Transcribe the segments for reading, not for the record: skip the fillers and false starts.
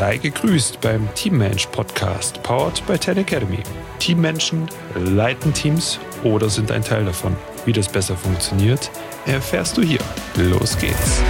Sei gegrüßt beim Teammensch Podcast, powered by Ten Academy. Teammenschen leiten Teams oder sind ein Teil davon. Wie das besser funktioniert, erfährst du hier. Los geht's!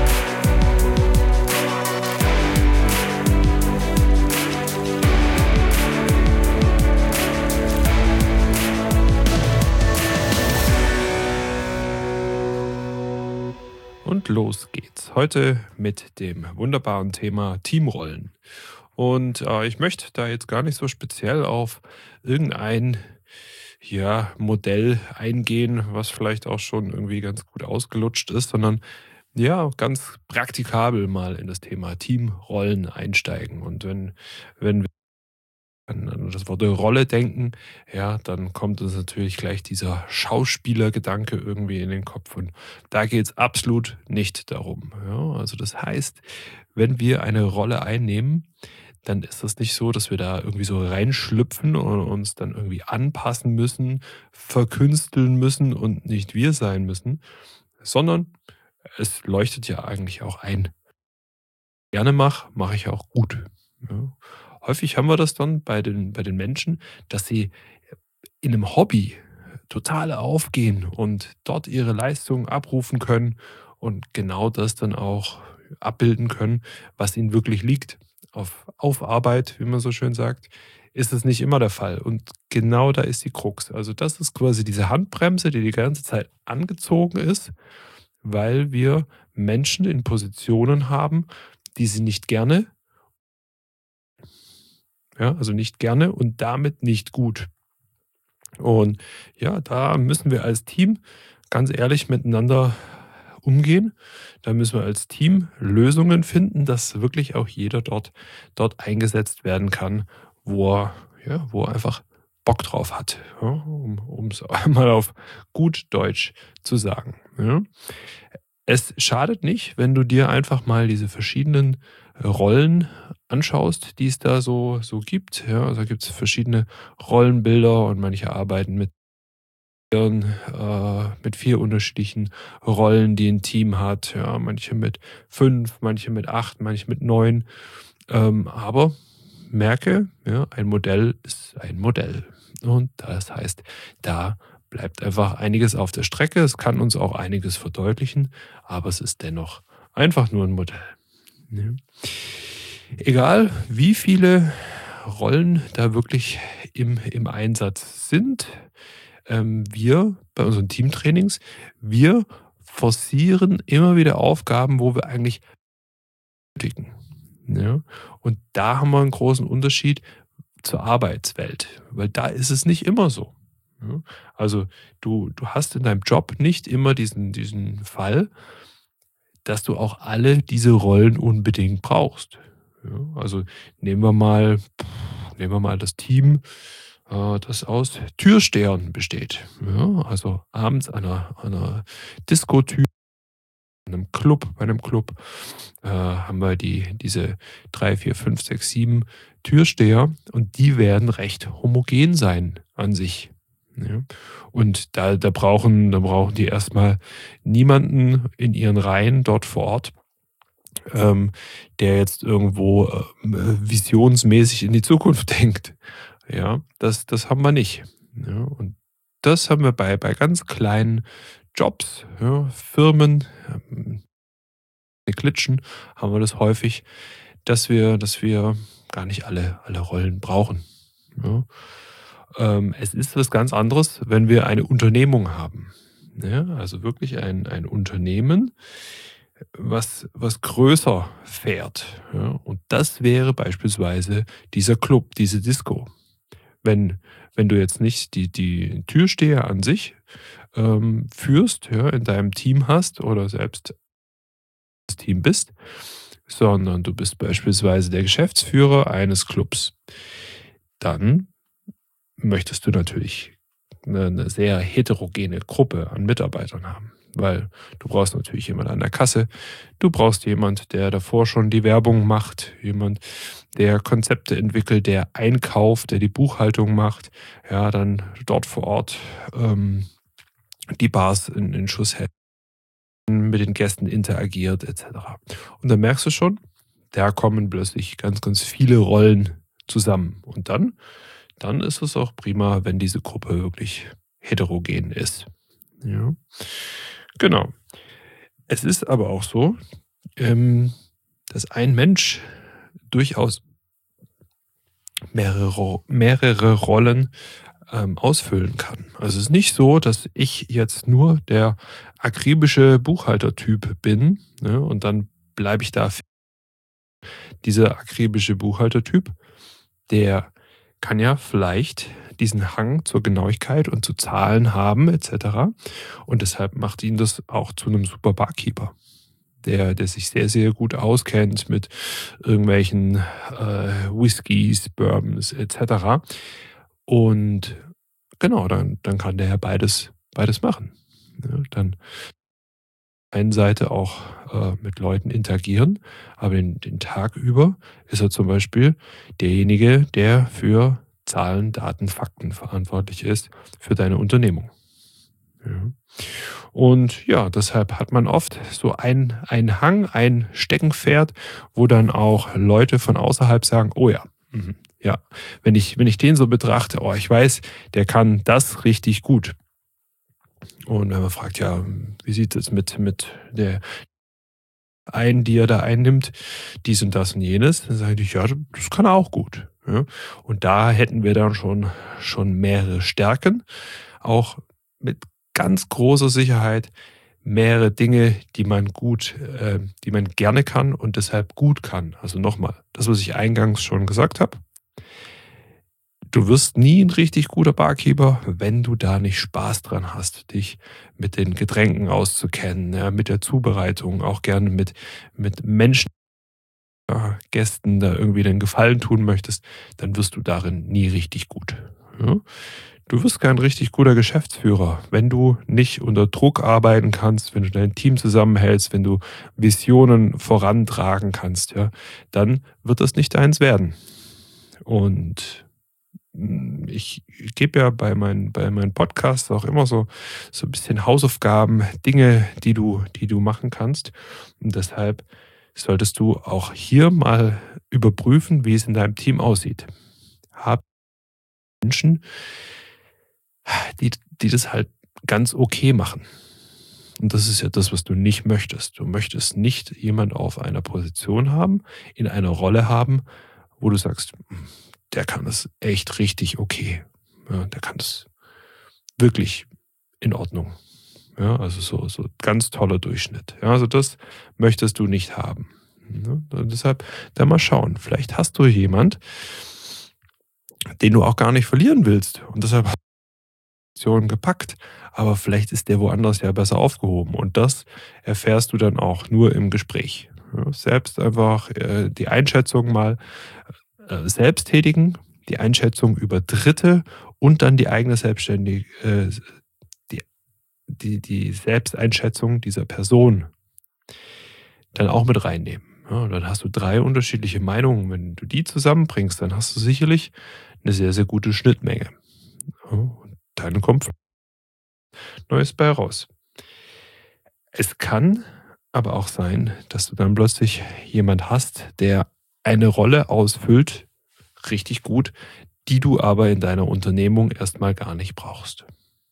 Und los geht's. Heute mit dem wunderbaren Thema Teamrollen. Und ich möchte da jetzt gar nicht so speziell auf irgendein Modell eingehen, was vielleicht auch schon irgendwie ganz gut ausgelutscht ist, sondern ganz praktikabel mal in das Thema Teamrollen einsteigen. Und wenn wir an das Wort Rolle denken, dann kommt uns natürlich gleich dieser Schauspielergedanke irgendwie in den Kopf. Und da geht es absolut nicht darum. Ja, also das heißt, wenn wir eine Rolle einnehmen, dann ist das nicht so, dass wir da irgendwie so reinschlüpfen und uns dann irgendwie anpassen müssen, verkünsteln müssen und nicht wir sein müssen, sondern es leuchtet ja eigentlich auch ein. Gerne mache ich auch gut. Ja. Häufig haben wir das dann bei den Menschen, dass sie in einem Hobby total aufgehen und dort ihre Leistung abrufen können und genau das dann auch abbilden können, was ihnen wirklich liegt. Auf Arbeit, wie man so schön sagt, ist es nicht immer der Fall. Und genau da ist die Krux. Also das ist quasi diese Handbremse, die ganze Zeit angezogen ist, weil wir Menschen in Positionen haben, die sie nicht gerne, also nicht gerne und damit nicht gut. Und da müssen wir als Team ganz ehrlich miteinander umgehen. Da müssen wir als Team Lösungen finden, dass wirklich auch jeder dort eingesetzt werden kann, wo er einfach Bock drauf hat, um es einmal auf gut Deutsch zu sagen. Ja. Es schadet nicht, wenn du dir einfach mal diese verschiedenen Rollen anschaust, die es da so gibt. Ja, also da gibt es verschiedene Rollenbilder und manche arbeiten mit 4 unterschiedlichen Rollen, die ein Team hat. Ja, manche mit 5, manche mit 8, manche mit 9. Aber merke, ein Modell ist ein Modell. Und das heißt, da bleibt einfach einiges auf der Strecke. Es kann uns auch einiges verdeutlichen, aber es ist dennoch einfach nur ein Modell. Ja. Egal, wie viele Rollen da wirklich im Einsatz sind, wir bei unseren Teamtrainings, wir forcieren immer wieder Aufgaben, wo wir eigentlich benötigen. Ja? Und da haben wir einen großen Unterschied zur Arbeitswelt, weil da ist es nicht immer so. Ja? Also du hast in deinem Job nicht immer diesen Fall, dass du auch alle diese Rollen unbedingt brauchst. Ja? Also nehmen wir mal das Team, das aus Türstehern besteht. Ja, also abends an einer Diskotür, bei einem Club, haben wir diese 3, 4, 5, 6, 7 Türsteher und die werden recht homogen sein an sich. Ja. Und da brauchen die erstmal niemanden in ihren Reihen dort vor Ort, der jetzt irgendwo visionsmäßig in die Zukunft denkt. Ja, das haben wir nicht. Ja, und das haben wir bei ganz kleinen Jobs, Firmen, Klitschen, haben wir das häufig, dass wir gar nicht alle Rollen brauchen. Ja. Es ist was ganz anderes, wenn wir eine Unternehmung haben. Ja, also wirklich ein Unternehmen, was größer fährt. Ja. Und das wäre beispielsweise dieser Club, diese Disco. Wenn du jetzt nicht die Türsteher an sich führst, in deinem Team hast oder selbst das Team bist, sondern du bist beispielsweise der Geschäftsführer eines Clubs, dann möchtest du natürlich eine sehr heterogene Gruppe an Mitarbeitern haben. Weil du brauchst natürlich jemanden an der Kasse, du brauchst jemand, der davor schon die Werbung macht, jemand, der Konzepte entwickelt, der einkauft, der die Buchhaltung macht, dann dort vor Ort die Bars in Schuss hält, mit den Gästen interagiert etc. Und dann merkst du schon, da kommen plötzlich ganz, ganz viele Rollen zusammen. Und dann ist es auch prima, wenn diese Gruppe wirklich heterogen ist. Ja, genau. Es ist aber auch so, ähm, dass ein Mensch durchaus mehrere Rollen ausfüllen kann. Also es ist nicht so, dass ich jetzt nur der akribische Buchhaltertyp bin, ne, und dann bleibe ich da. Dieser akribische Buchhaltertyp, der kann ja vielleicht diesen Hang zur Genauigkeit und zu Zahlen haben etc. Und deshalb macht ihn das auch zu einem super Barkeeper, der sich sehr, sehr gut auskennt mit irgendwelchen Whiskys, Bourbons etc. Und genau, dann kann der ja beides machen. Ja, dann einen Seite auch mit Leuten interagieren, aber den Tag über ist er zum Beispiel derjenige, der für Zahlen, Daten, Fakten verantwortlich ist für deine Unternehmung. Ja. Und ja, deshalb hat man oft so einen Hang, ein Steckenpferd, wo dann auch Leute von außerhalb sagen, oh ja, ja, wenn ich den so betrachte, oh, ich weiß, der kann das richtig gut. Und wenn man fragt, ja, wie sieht es mit der die er da einnimmt, dies und das und jenes, dann sage ich, ja, das kann er auch gut. Ja. Und da hätten wir dann schon mehrere Stärken, auch mit ganz großer Sicherheit mehrere Dinge, die man gerne kann und deshalb gut kann. Also nochmal, das, was ich eingangs schon gesagt habe, du wirst nie ein richtig guter Barkeeper, wenn du da nicht Spaß dran hast, dich mit den Getränken auszukennen, ja, mit der Zubereitung, auch gerne mit Menschen, Gästen da irgendwie den Gefallen tun möchtest, dann wirst du darin nie richtig gut. Ja? Du wirst kein richtig guter Geschäftsführer, wenn du nicht unter Druck arbeiten kannst, wenn du dein Team zusammenhältst, wenn du Visionen vorantragen kannst, ja, dann wird das nicht deins werden. Und ich gebe ja bei meinen Podcasts auch immer so ein bisschen Hausaufgaben, Dinge, die du machen kannst. Und deshalb solltest du auch hier mal überprüfen, wie es in deinem Team aussieht. Hab Menschen, die das halt ganz okay machen. Und das ist ja das, was du nicht möchtest. Du möchtest nicht jemand auf einer Position haben, in einer Rolle haben, wo du sagst, der kann das echt richtig okay. Ja, der kann das wirklich in Ordnung. Ja, also so ganz toller Durchschnitt. Ja, also das möchtest du nicht haben. Ne? Und deshalb da mal schauen. Vielleicht hast du jemand, den du auch gar nicht verlieren willst. Und deshalb hast du die Option gepackt. Aber vielleicht ist der woanders ja besser aufgehoben. Und das erfährst du dann auch nur im Gespräch. Ja, selbst einfach die Einschätzung mal selbst tätigen, die Einschätzung über Dritte und dann die eigene die, die Selbsteinschätzung dieser Person dann auch mit reinnehmen. Ja, dann hast du 3 unterschiedliche Meinungen. Wenn du die zusammenbringst, dann hast du sicherlich eine sehr, sehr gute Schnittmenge. Ja, und dann kommt Neues bei raus. Es kann aber auch sein, dass du dann plötzlich jemand hast, der eine Rolle ausfüllt, richtig gut, die du aber in deiner Unternehmung erstmal gar nicht brauchst.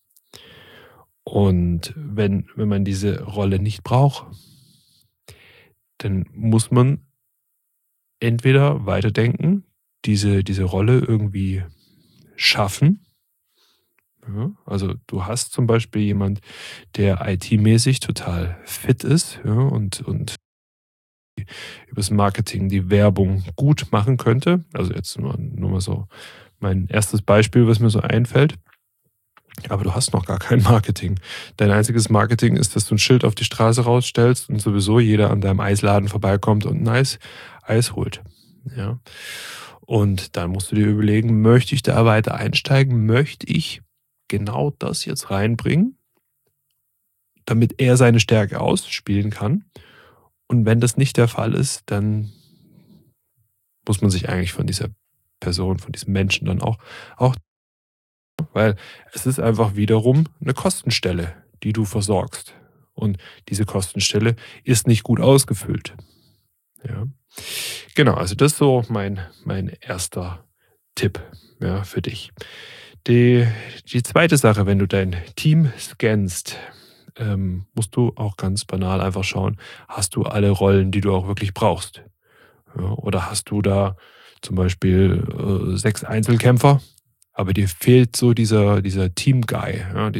Und wenn man diese Rolle nicht braucht, dann muss man entweder weiterdenken, diese Rolle irgendwie schaffen. Ja, also du hast zum Beispiel jemand, der IT-mäßig total fit ist, ja, und übers Marketing die Werbung gut machen könnte. Also jetzt nur mal so mein erstes Beispiel, was mir so einfällt. Aber du hast noch gar kein Marketing. Dein einziges Marketing ist, dass du ein Schild auf die Straße rausstellst und sowieso jeder an deinem Eisladen vorbeikommt und ein Eis holt. Ja. Und dann musst du dir überlegen, möchte ich da weiter einsteigen? Möchte ich genau das jetzt reinbringen, damit er seine Stärke ausspielen kann? Und wenn das nicht der Fall ist, dann muss man sich eigentlich von dieser Person, von diesem Menschen dann auch, weil es ist einfach wiederum eine Kostenstelle, die du versorgst. Und diese Kostenstelle ist nicht gut ausgefüllt. Ja. Genau, also das ist so mein erster Tipp, ja, für dich. Die die zweite Sache, wenn du dein Team scannst, musst du auch ganz banal einfach schauen, hast du alle Rollen, die du auch wirklich brauchst? Ja, oder hast du da zum Beispiel, 6 Einzelkämpfer, aber dir fehlt so dieser Team-Guy, ja,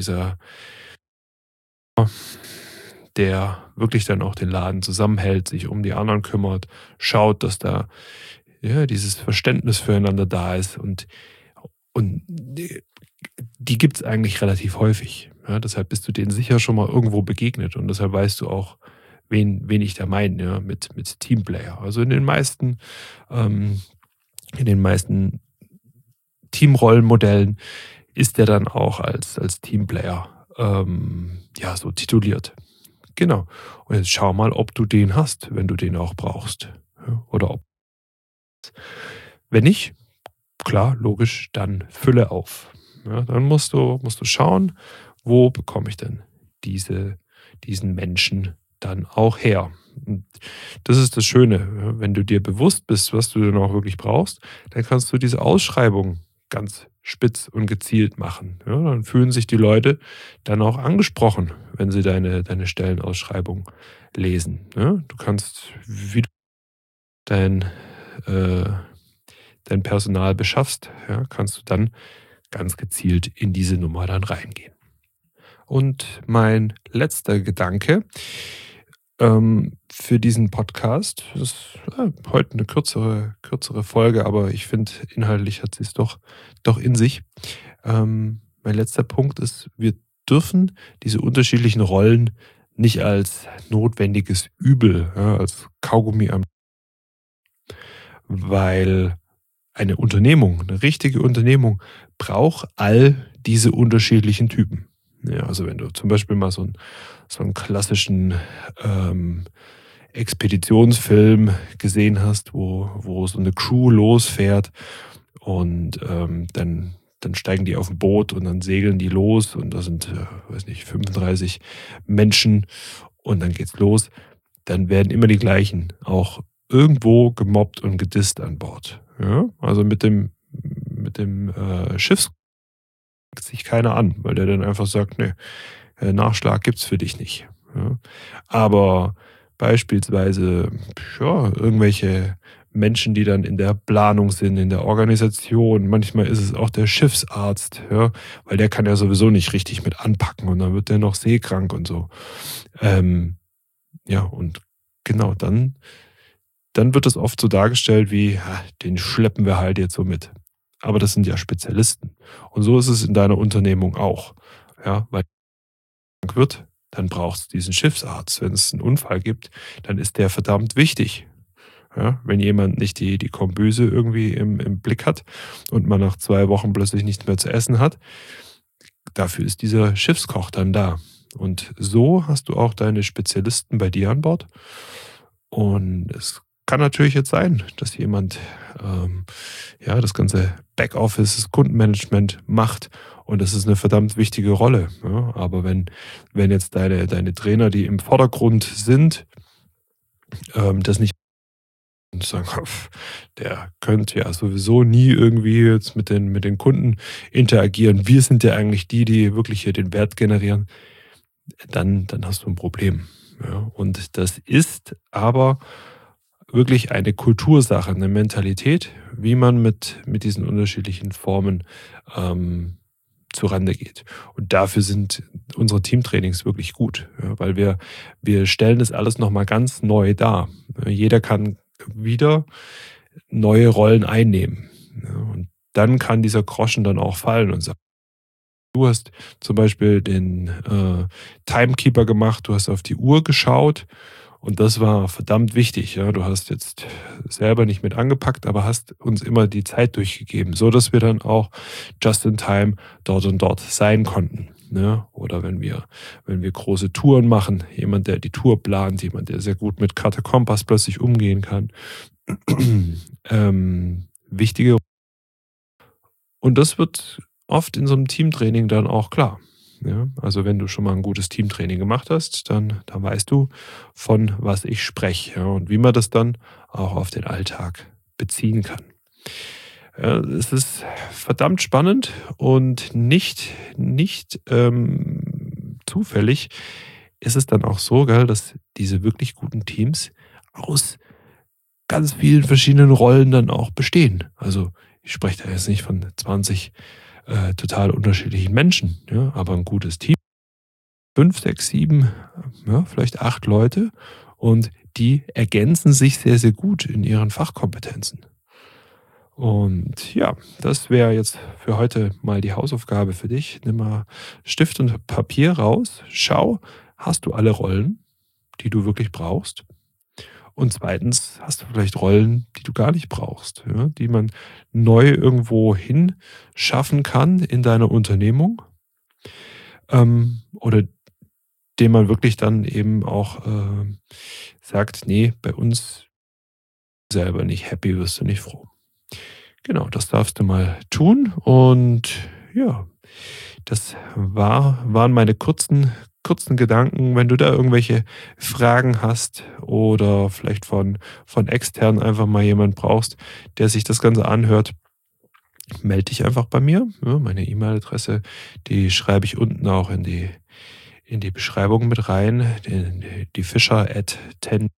der wirklich dann auch den Laden zusammenhält, sich um die anderen kümmert, schaut, dass da, ja, dieses Verständnis füreinander da ist und die gibt's eigentlich relativ häufig. Ja, deshalb bist du denen sicher schon mal irgendwo begegnet und deshalb weißt du auch, wen ich da meine, ja, mit Teamplayer. Also, ähm in den meisten Teamrollenmodellen ist der dann auch als Teamplayer, ja, so tituliert. Genau. Und jetzt schau mal, ob du den hast, wenn du den auch brauchst. Ja, oder ob wenn nicht, klar, logisch, dann Fülle auf. Ja, dann musst du schauen, wo bekomme ich denn diesen Menschen dann auch her? Und das ist das Schöne, ja, wenn du dir bewusst bist, was du denn auch wirklich brauchst, dann kannst du diese Ausschreibung ganz spitz und gezielt machen. Ja, dann fühlen sich die Leute dann auch angesprochen, wenn sie deine Stellenausschreibung lesen. Ja, du kannst, wie du dein, äh, dein Personal beschaffst, ja, kannst du dann ganz gezielt in diese Nummer dann reingehen. Und mein letzter Gedanke, für diesen Podcast, das ist, heute eine kürzere Folge, aber ich finde, inhaltlich hat sie es doch in sich. Mein letzter Punkt ist, wir dürfen diese unterschiedlichen Rollen nicht als notwendiges Übel, ja, als Kaugummi am, weil eine richtige Unternehmung braucht all diese unterschiedlichen Typen. Ja, also wenn du zum Beispiel mal so einen klassischen ähm, Expeditionsfilm gesehen hast, wo so eine Crew losfährt und dann steigen die auf ein Boot und dann segeln die los und da sind, weiß nicht, 35 Menschen und dann geht's los. Dann werden immer die gleichen auch irgendwo gemobbt und gedisst an Bord. Ja? Also mit dem Schiffs sich keiner an, weil der dann einfach sagt, ne, Nachschlag gibt's für dich nicht. Ja? Aber beispielsweise, ja, irgendwelche Menschen, die dann in der Planung sind, in der Organisation, manchmal ist es auch der Schiffsarzt, ja, weil der kann ja sowieso nicht richtig mit anpacken und dann wird der noch seekrank und so. Ähm, ja, und genau, dann wird es oft so dargestellt wie, ja, den schleppen wir halt jetzt so mit. Aber das sind ja Spezialisten. Und so ist es in deiner Unternehmung auch. Ja, weil krank wird, dann brauchst du diesen Schiffsarzt. Wenn es einen Unfall gibt, dann ist der verdammt wichtig. Ja, wenn jemand nicht die Kombüse irgendwie im Blick hat und man nach 2 Wochen plötzlich nichts mehr zu essen hat, dafür ist dieser Schiffskoch dann da. Und so hast du auch deine Spezialisten bei dir an Bord. Und es kann natürlich jetzt sein, dass jemand, ja, das ganze Backoffice, das Kundenmanagement macht und das ist eine verdammt wichtige Rolle, ja. Aber wenn jetzt deine Trainer, die im Vordergrund sind, das nicht und sagen: Der könnte ja sowieso nie irgendwie jetzt mit den Kunden interagieren. Wir sind ja eigentlich die wirklich hier den Wert generieren.“ Dann hast du ein Problem, ja. Und das ist aber wirklich eine Kultursache, eine Mentalität, wie man mit diesen unterschiedlichen Formen, zurande geht. Und dafür sind unsere Teamtrainings wirklich gut, ja, weil wir stellen das alles noch mal ganz neu dar. Jeder kann wieder neue Rollen einnehmen, ja, und dann kann dieser Groschen dann auch fallen und sagen, du hast zum Beispiel den, Timekeeper gemacht, du hast auf die Uhr geschaut und das war verdammt wichtig, ja. Du hast jetzt selber nicht mit angepackt, aber hast uns immer die Zeit durchgegeben, so dass wir dann auch just in time dort und dort sein konnten, ne? Oder wenn wir große Touren machen, jemand, der die Tour plant, jemand, der sehr gut mit Karte Kompass plötzlich umgehen kann. Wichtige und das wird oft in so einem Teamtraining dann auch klar. Ja, also wenn du schon mal ein gutes Teamtraining gemacht hast, dann weißt du, von was ich spreche, ja, und wie man das dann auch auf den Alltag beziehen kann. Es ist verdammt spannend und nicht zufällig ist es dann auch so, gell, dass diese wirklich guten Teams aus ganz vielen verschiedenen Rollen dann auch bestehen. Also, ich spreche da jetzt nicht von 20 total unterschiedlichen Menschen, ja, aber ein gutes Team, 5, 6, 7, ja, vielleicht 8 Leute und die ergänzen sich sehr, sehr gut in ihren Fachkompetenzen. Und ja, das wäre jetzt für heute mal die Hausaufgabe für dich. Nimm mal Stift und Papier raus. Schau, hast du alle Rollen, die du wirklich brauchst? Und zweitens, hast du vielleicht Rollen, die du gar nicht brauchst, ja, die man neu irgendwo hin schaffen kann in deiner Unternehmung, oder dem man wirklich dann eben auch sagt, nee, bei uns selber nicht happy, wirst du nicht froh. Genau, das darfst du mal tun. Und ja, das waren meine kurzen Gedanken. Wenn du da irgendwelche Fragen hast oder vielleicht von extern einfach mal jemand brauchst, der sich das Ganze anhört, melde dich einfach bei mir. Ja, meine E-Mail-Adresse, die schreibe ich unten auch in die Beschreibung mit rein, die fischer@10.de.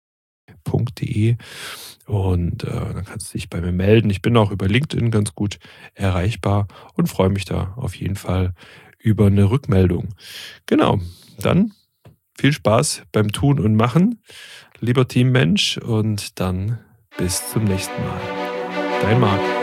Und dann kannst du dich bei mir melden. Ich bin auch über LinkedIn ganz gut erreichbar und freue mich da auf jeden Fall über eine Rückmeldung. Genau, dann viel Spaß beim Tun und Machen, lieber Teammensch, und dann bis zum nächsten Mal. Dein Marc.